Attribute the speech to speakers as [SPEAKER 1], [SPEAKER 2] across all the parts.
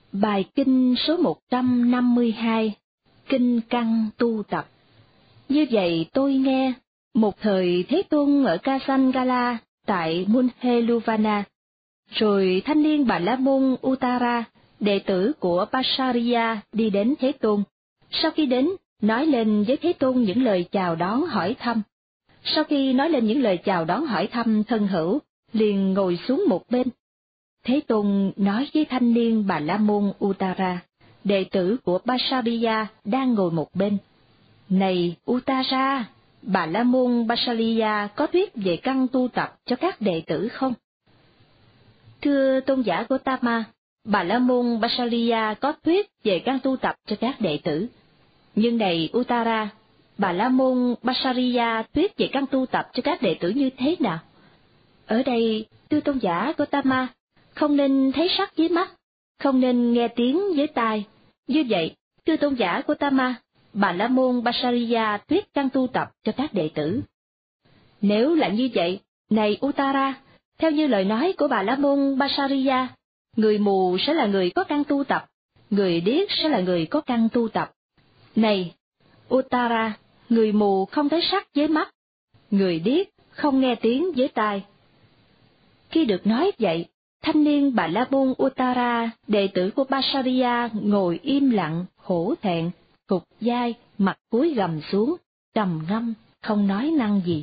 [SPEAKER 1] Bài kinh số 152, Kinh Căn Tu Tập. Như vậy tôi nghe, một thời Thế Tôn ở Kasangala tại Munheluvana, rồi thanh niên Bà La Môn Uttara, đệ tử của Pasariya đi đến Thế Tôn. Sau khi đến, nói lên với Thế Tôn những lời chào đón hỏi thăm. Sau khi nói lên những lời chào đón hỏi thăm thân hữu, liền ngồi xuống một bên. Thế Tôn nói với thanh niên Bà La Môn Uttara, đệ tử của Pasariya đang ngồi một bên: Này Uttara, Bà La Môn Pasariya có thuyết về căn tu tập cho các đệ tử không? Thưa tôn giả Gotama, Bà La Môn Pasariya có thuyết về căn tu tập cho các đệ tử. Nhưng này Uttara, Bà La Môn Pasariya thuyết về căn tu tập cho các đệ tử như thế nào? Ở đây, thưa tôn giả Gotama, không nên thấy sắc với mắt, không nên nghe tiếng với tai. Như vậy, thưa tôn giả Gotama, Bà La Môn Pasariya thuyết căn tu tập cho các đệ tử. Nếu là như vậy, này Uttara, theo như lời nói của Bà La Môn Pasariya, người mù sẽ là người có căn tu tập, người điếc sẽ là người có căn tu tập. Này Uttara, người mù không thấy sắc với mắt, người điếc không nghe tiếng với tai. Khi được nói vậy, thanh niên Bà La Môn Uttara, đệ tử của Pasariya, ngồi im lặng, hổ thẹn, gục vai, mặt cúi gằm xuống, trầm ngâm, không nói năng gì.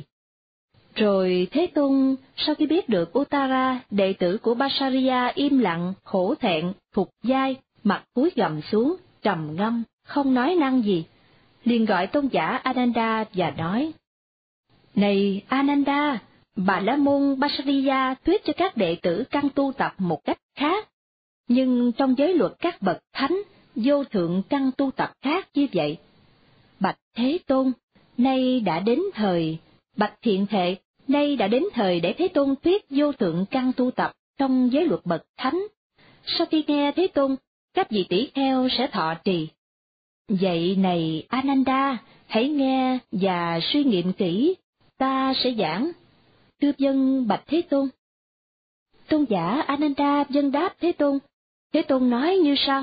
[SPEAKER 1] Rồi Thế Tôn, sau khi biết được Uttara, đệ tử của Pasariya im lặng, hổ thẹn, phục vai, mặt cúi gằm xuống, trầm ngâm, không nói năng gì, liền gọi tôn giả Ananda và nói: Này Ananda, Bà La Môn Pasariya thuyết cho các đệ tử căn tu tập một cách khác, nhưng trong giới luật các bậc thánh, vô thượng căn tu tập khác như vậy. Bạch Thế Tôn, nay đã đến thời, bạch Thiện Thệ, nay đã đến thời để Thế Tôn thuyết vô thượng căn tu tập trong giới luật bậc thánh. Sau khi nghe Thế Tôn, các vị tỷ kheo sẽ thọ trì. Vậy này Ananda, hãy nghe và suy nghiệm kỹ, ta sẽ giảng. Thưa vâng bạch Thế Tôn. Tôn giả Ananda vâng đáp Thế Tôn. Thế Tôn nói như sau: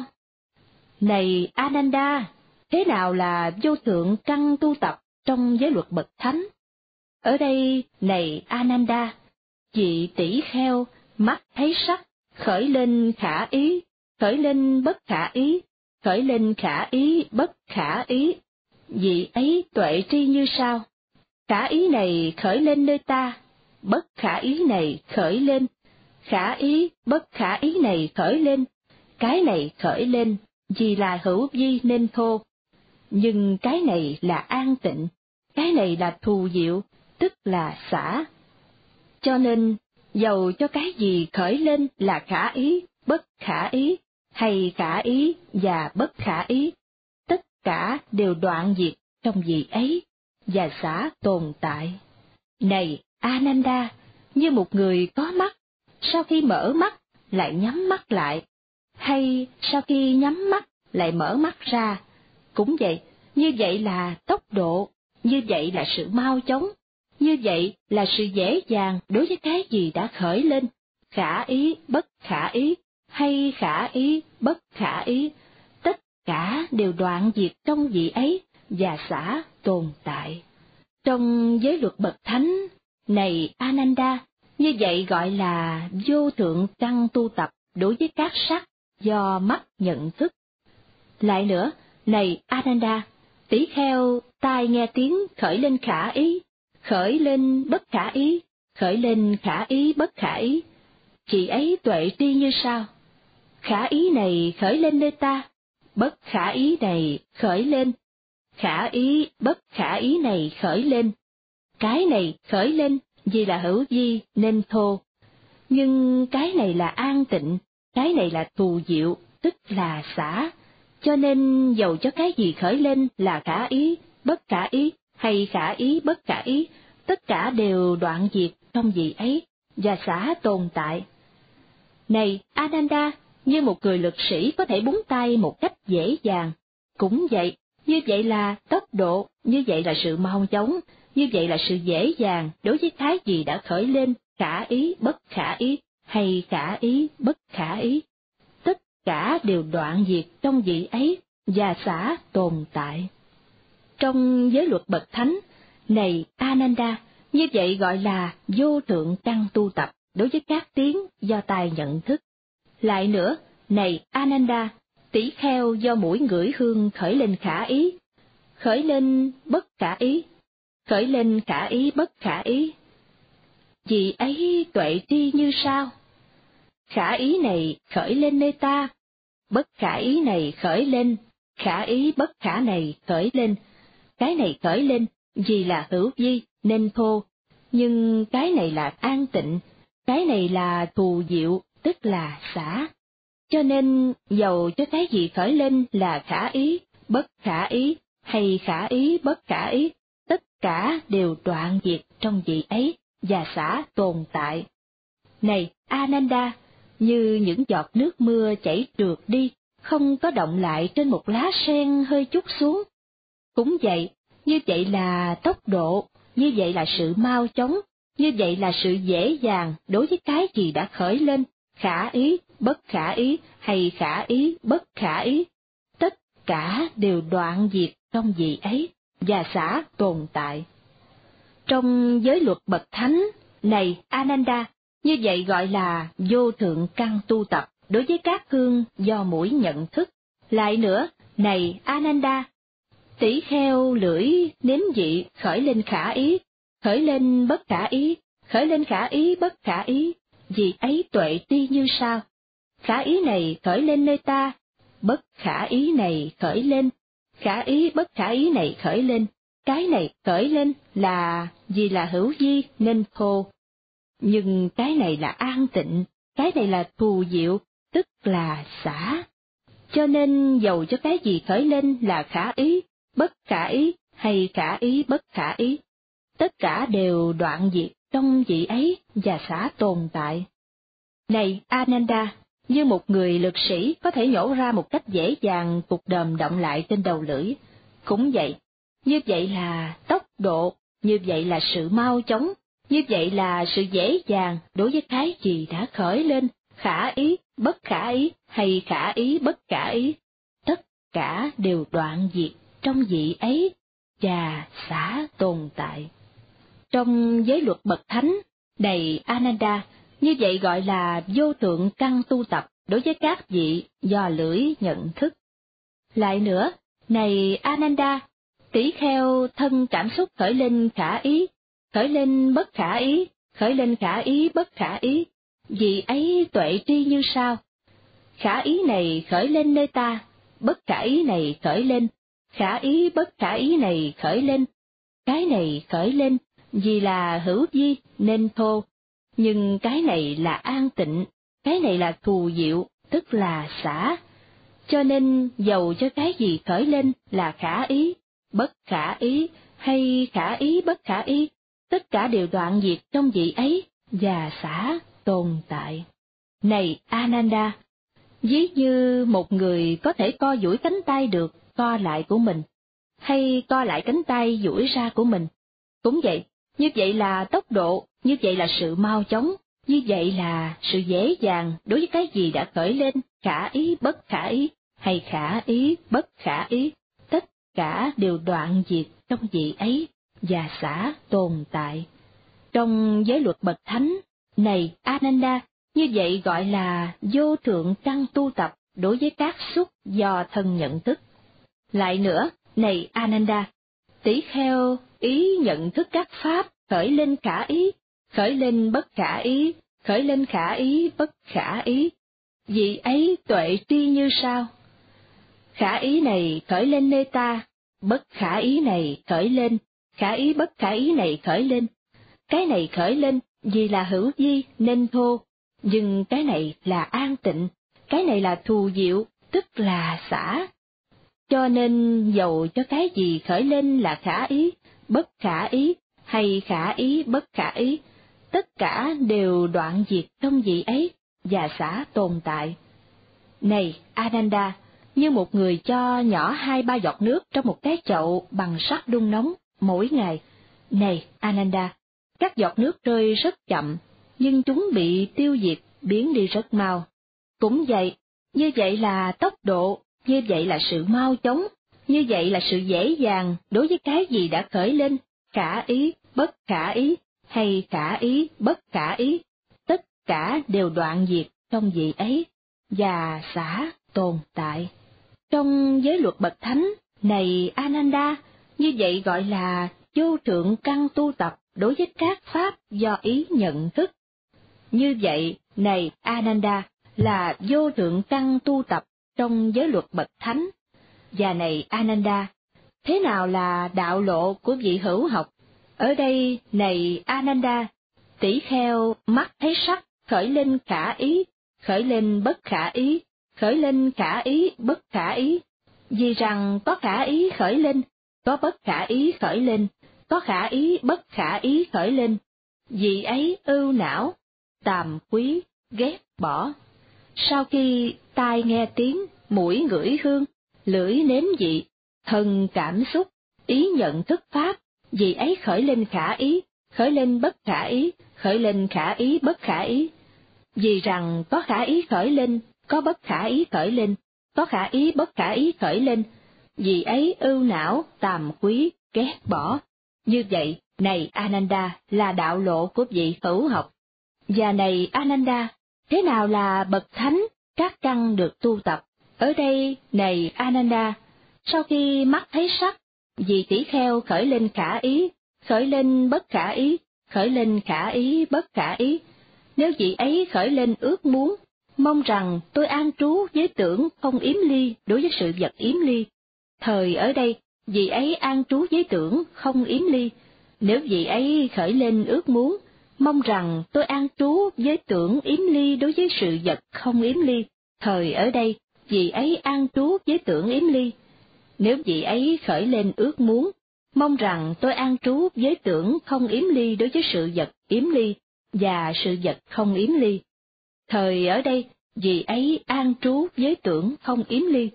[SPEAKER 1] Này Ananda, thế nào là vô thượng căn tu tập trong giới luật bậc thánh? Ở đây, này Ananda, vị tỷ kheo, mắt thấy sắc, khởi lên khả ý, khởi lên bất khả ý, khởi lên khả ý bất khả ý. Vị ấy tuệ tri như sau: khả ý này khởi lên nơi ta, bất khả ý này khởi lên, khả ý bất khả ý này khởi lên, cái này khởi lên, vì là hữu vi nên thô. Nhưng cái này là an tịnh, cái này là thù diệu, tức là xả. Cho nên, dầu cho cái gì khởi lên là khả ý, bất khả ý, hay khả ý và bất khả ý, tất cả đều đoạn diệt trong vị ấy, và xả tồn tại. Này Ananda, như một người có mắt, sau khi mở mắt lại nhắm mắt lại, hay sau khi nhắm mắt lại mở mắt ra, cũng vậy, như vậy là tốc độ, như vậy là sự mau chóng, như vậy là sự dễ dàng đối với cái gì đã khởi lên, khả ý bất khả ý, hay khả ý bất khả ý, tất cả đều đoạn diệt trong vị ấy và xả tồn tại. Trong giới luật bậc thánh, này Ananda, như vậy gọi là vô thượng căn tu tập đối với các sắc do mắt nhận thức. Lại nữa, này Ananda, tỷ kheo tai nghe tiếng khởi lên khả ý, khởi lên bất khả ý, khởi lên khả ý bất khả ý. Chị ấy tuệ tri như sau: khả ý này khởi lên nơi ta, bất khả ý này khởi lên, khả ý bất khả ý này khởi lên, cái này khởi lên vì là hữu vi nên thô. Nhưng cái này là an tịnh, cái này là thù diệu, tức là xả. Cho nên dầu cho cái gì khởi lên là khả ý, bất khả ý, hay khả ý bất khả ý, tất cả đều đoạn diệt trong vị ấy, và xả tồn tại. Này Ananda, như một người lực sĩ có thể búng tay một cách dễ dàng, cũng vậy, như vậy là tốc độ, như vậy là sự mau chóng, như vậy là sự dễ dàng đối với cái gì đã khởi lên, khả ý bất khả ý, hay khả ý bất khả ý. Tất cả đều đoạn diệt trong vị ấy và xả tồn tại. Trong giới luật bậc thánh, này Ananda, như vậy gọi là vô thượng căn tu tập đối với các tiếng do tai nhận thức. Lại nữa, này Ananda, tỷ kheo do mũi ngửi hương khởi lên khả ý, khởi lên bất khả ý, khởi lên khả ý bất khả ý. Vì ấy tuệ tri như sao? Khả ý này khởi lên nơi ta, bất khả ý này khởi lên, khả ý bất khả này khởi lên. Cái này khởi lên vì là hữu vi nên thô, nhưng cái này là an tịnh, cái này là thù diệu, tức là xả. Cho nên dầu cho cái gì khởi lên là khả ý, bất khả ý, hay khả ý bất khả ý, tất cả đều đoạn diệt trong vị ấy và xả tồn tại. Này Ananda, như những giọt nước mưa chảy trượt đi, không có động lại trên một lá sen hơi chút xuống. Cũng vậy, như vậy là tốc độ, như vậy là sự mau chóng, như vậy là sự dễ dàng đối với cái gì đã khởi lên, khả ý, bất khả ý, hay khả ý, bất khả ý. Tất cả đều đoạn diệt trong vị ấy, và xả tồn tại. Trong giới luật bậc thánh, này Ananda, như vậy gọi là vô thượng căn tu tập đối với các hương do mũi nhận thức. Lại nữa, này Ananda, tỷ kheo lưỡi nếm vị khởi lên khả ý, khởi lên bất khả ý, khởi lên khả ý bất khả ý, vì ấy tuệ tri như sao? Khả ý này khởi lên nơi ta, bất khả ý này khởi lên, khả ý bất khả ý này khởi lên. Cái này khởi lên là vì là hữu vi nên thô, nhưng cái này là an tịnh, cái này là thù diệu, tức là xả. Cho nên dầu cho cái gì khởi lên là khả ý, bất khả ý, hay khả ý bất khả ý, tất cả đều đoạn diệt trong vị ấy và xả tồn tại. Này Ananda, như một người lực sĩ có thể nhổ ra một cách dễ dàng cục đờm động lại trên đầu lưỡi, cũng vậy, như vậy là tốc độ, như vậy là sự mau chóng, như vậy là sự dễ dàng đối với cái gì đã khởi lên, khả ý, bất khả ý, hay khả ý bất khả ý, tất cả đều đoạn diệt trong vị ấy và xả tồn tại. Trong giới luật bậc thánh, này Ananda, như vậy gọi là vô thượng căn tu tập đối với các vị do lưỡi nhận thức. Lại nữa, này Ananda, tỷ kheo thân cảm xúc khởi lên khả ý, khởi lên bất khả ý, khởi lên khả ý bất khả ý, vì ấy tuệ tri như sao? Khả ý này khởi lên nơi ta, bất khả ý này khởi lên, khả ý bất khả ý này khởi lên. Cái này khởi lên vì là hữu vi nên thô, nhưng cái này là an tịnh, cái này là thù diệu, tức là xả. Cho nên dầu cho cái gì khởi lên là khả ý, bất khả ý, hay khả ý bất khả ý, tất cả đều đoạn diệt trong vị ấy và xả tồn tại. Này Ananda, ví như một người có thể co duỗi cánh tay được co lại của mình, hay co lại cánh tay duỗi ra của mình. Cũng vậy, như vậy là tốc độ, như vậy là sự mau chóng, như vậy là sự dễ dàng đối với cái gì đã khởi lên, khả ý bất khả ý, hay khả ý bất khả ý, tất cả đều đoạn diệt trong vị ấy và xả tồn tại. Trong giới luật bậc thánh, này Ananda, như vậy gọi là vô thượng căn tu tập đối với các xúc do thân nhận thức. Lại nữa, này Ananda, tỷ kheo ý nhận thức các pháp khởi lên khả ý, khởi lên bất khả ý, khởi lên khả ý bất khả ý, vì ấy tuệ tri như sao? Khả ý này khởi lên nơi ta, bất khả ý này khởi lên, khả ý bất khả ý này khởi lên. Cái này khởi lên vì là hữu vi nên thô, nhưng cái này là an tịnh, cái này là thù diệu, tức là xả. Cho nên dầu cho cái gì khởi lên là khả ý, bất khả ý, hay khả ý bất khả ý, tất cả đều đoạn diệt trong vị ấy và xả tồn tại. Này Ananda, như một người cho nhỏ 2-3 giọt nước trong một cái chậu bằng sắt đun nóng mỗi ngày. Này Ananda, các giọt nước rơi rất chậm, nhưng chúng bị tiêu diệt, biến đi rất mau. Cũng vậy, như vậy là tốc độ, như vậy là sự mau chóng, như vậy là sự dễ dàng đối với cái gì đã khởi lên, khả ý, bất khả ý, hay khả ý, bất khả ý, tất cả đều đoạn diệt trong vị ấy, và xả tồn tại. Trong giới luật bậc thánh, này Ananda, như vậy gọi là vô thượng căn tu tập đối với các pháp do ý nhận thức. Như vậy, này Ananda, là vô thượng căn tu tập trong giới luật bậc thánh. Và này Ananda, thế nào là đạo lộ của vị hữu học? Ở đây, này Ananda, tỷ kheo mắt thấy sắc khởi lên khả ý, khởi lên bất khả ý, khởi lên khả ý bất khả ý. Vì rằng có khả ý khởi lên, có bất khả ý khởi lên, có khả ý bất khả ý khởi lên. Vì ấy ưu não, tàm quý, ghét bỏ. Sau khi tai nghe tiếng, mũi ngửi hương, lưỡi nếm vị, thân cảm xúc, ý nhận thức pháp, vì ấy khởi lên khả ý, khởi lên bất khả ý, khởi lên khả ý bất khả ý. Vì rằng có khả ý khởi lên, có bất khả ý khởi lên, có khả ý bất khả ý khởi lên, vì ấy ưu não, tàm quý, ghét bỏ. Như vậy, này Ananda, là đạo lộ của vị hữu học. Và này Ananda, thế nào là bậc thánh, các căn được tu tập? Ở đây, này Ananda, sau khi mắt thấy sắc, vì tỷ kheo khởi lên khả ý, khởi lên bất khả ý, khởi lên khả ý bất khả ý. Nếu vị ấy khởi lên ước muốn, mong rằng tôi an trú với tưởng không yếm ly đối với sự vật yếm ly. Thời ở đây, vị ấy an trú với tưởng không yếm ly. Nếu vị ấy khởi lên ước muốn, mong rằng tôi an trú với tưởng yếm ly đối với sự vật không yếm ly. Thời ở đây, vị ấy an trú với tưởng yếm ly. Nếu vị ấy khởi lên ước muốn, mong rằng tôi an trú với tưởng không yếm ly đối với sự vật yếm ly và sự vật không yếm ly. Thời ở đây, vị ấy an trú với tưởng không yếm ly.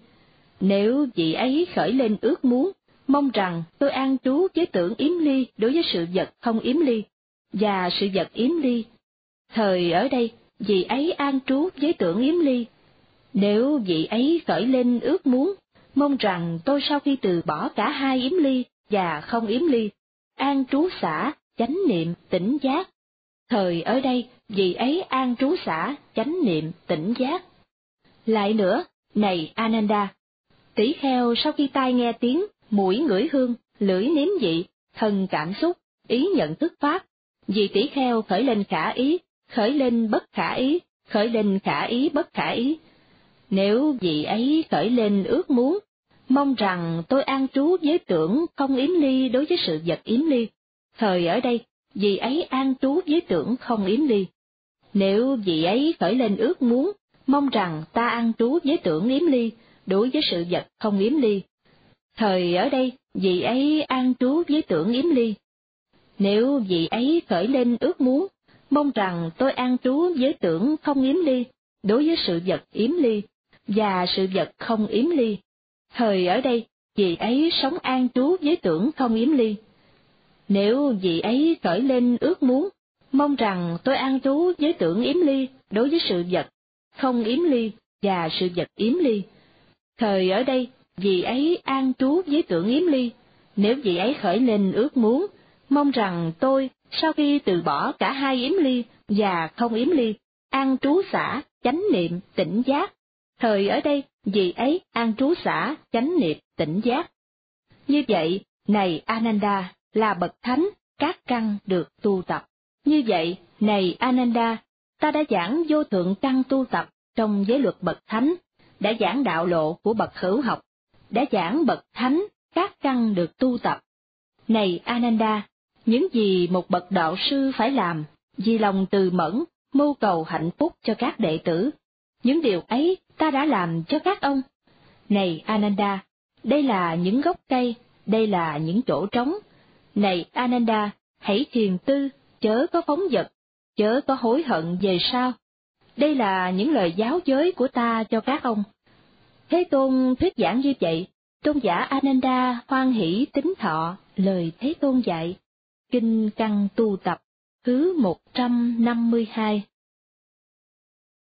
[SPEAKER 1] Nếu vị ấy khởi lên ước muốn, mong rằng tôi an trú với tưởng yếm ly đối với sự vật không yếm ly và sự vật yếm ly. Thời ở đây, vị ấy an trú với tưởng yếm ly. Nếu vị ấy khởi lên ước muốn, mong rằng tôi sau khi từ bỏ cả hai yếm ly và không yếm ly, an trú xả, chánh niệm, tỉnh giác. Thời ở đây, vị ấy an trú xả, chánh niệm, tỉnh giác. Lại nữa, này Ananda, tỷ kheo sau khi tai nghe tiếng, mũi ngửi hương, lưỡi nếm vị, thân cảm xúc, ý nhận thức pháp, vì tỷ kheo khởi lên khả ý, khởi lên bất khả ý, khởi lên khả ý bất khả ý. Nếu vị ấy khởi lên ước muốn, mong rằng tôi an trú với tưởng không yếm ly đối với sự vật yếm ly. Thời ở đây, vị ấy an trú với tưởng không yếm ly. Nếu vị ấy khởi lên ước muốn, mong rằng ta an trú với tưởng yếm ly đối với sự vật không yếm ly. Thời ở đây, vị ấy an trú với tưởng yếm ly. Nếu vị ấy khởi lên ước muốn, mong rằng tôi an trú với tưởng không yếm ly đối với sự vật yếm ly và sự vật không yếm ly. Thời ở đây, vị ấy sống an trú với tưởng không yếm ly. Nếu vị ấy khởi lên ước muốn, mong rằng tôi an trú với tưởng yếm ly đối với sự vật không yếm ly và sự vật yếm ly. Thời ở đây, vị ấy an trú với tưởng yếm ly. Nếu vị ấy khởi lên ước muốn, mong rằng tôi, sau khi từ bỏ cả hai yếm ly và không yếm ly, an trú xả, chánh niệm, tỉnh giác. Thời ở đây, vị ấy an trú xả, chánh niệm, tỉnh giác. Như vậy, này Ananda, là bậc thánh, các căn được tu tập. Như vậy, này Ananda, ta đã giảng vô thượng căn tu tập trong giới luật bậc thánh, đã giảng đạo lộ của bậc hữu học, đã giảng bậc thánh, các căn được tu tập. Này Ananda, những gì một bậc đạo sư phải làm, vì lòng từ mẫn, mưu cầu hạnh phúc cho các đệ tử, những điều ấy ta đã làm cho các ông. Này Ananda, đây là những gốc cây, đây là những chỗ trống. Này Ananda, hãy thiền tư, chớ có phóng dật, chớ có hối hận về sau. Đây là những lời giáo giới của ta cho các ông. Thế Tôn thuyết giảng như vậy, tôn giả Ananda hoan hỷ tín thọ lời Thế Tôn dạy. Kinh Căn Tu Tập, thứ 152.